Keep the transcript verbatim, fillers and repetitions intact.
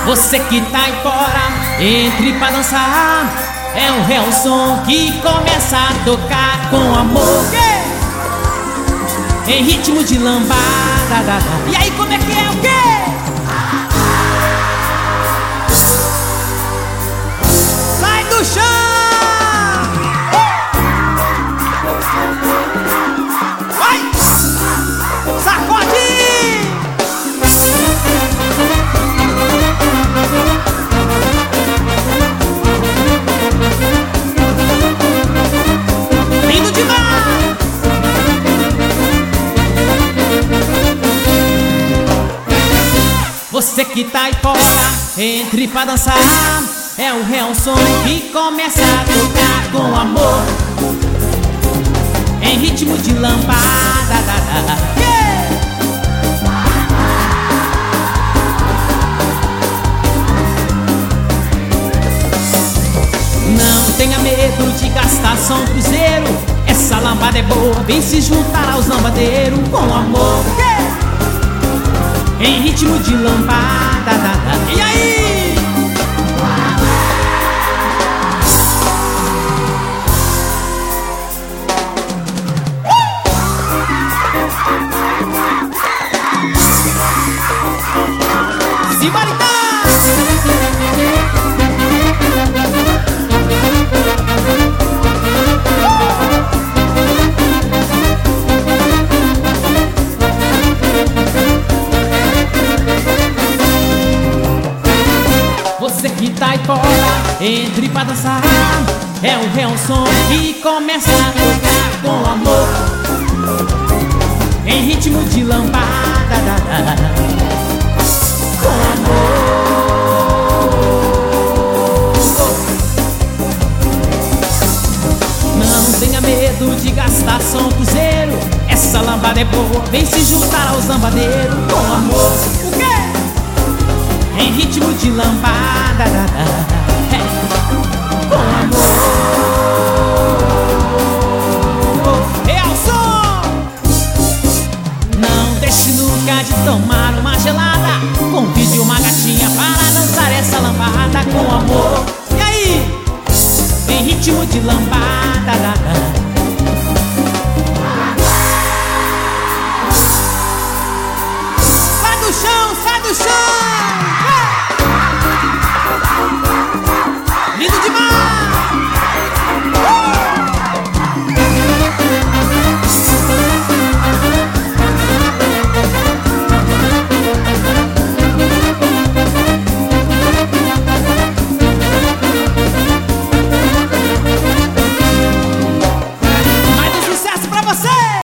Você que tá aí fora, entre pra dançar. É um real som que começa a tocar com amor, em ritmo de lambada. E aí, como é que é o quê? Sai do chão! Vai! Sacode! Lindo demais! Você que tá aí fora, entre pra dançar. É o real som que começa a tocar com amor, em ritmo de lambada. Yeah! Não tenha medo de gastar só um cruzeiro. Essa lambada é boa, vem se juntar aos lambadeiros com amor, yeah! Em ritmo de lambada. E aí? Simbora então! Você que tá aí fora, entre pra dançar. É o real som que começa a tocar com amor, em ritmo de lambada. Com amor. Não tenha medo de gastar só um cruzeiro. Essa lambada é boa, vem se juntar aos lambadeiros com amor. O quê? Em ritmo de lambada, é, com amor. Real som! Não deixe nunca de tomar uma gelada. Convide uma gatinha para dançar essa lambada com amor. E aí? Em ritmo de lambada.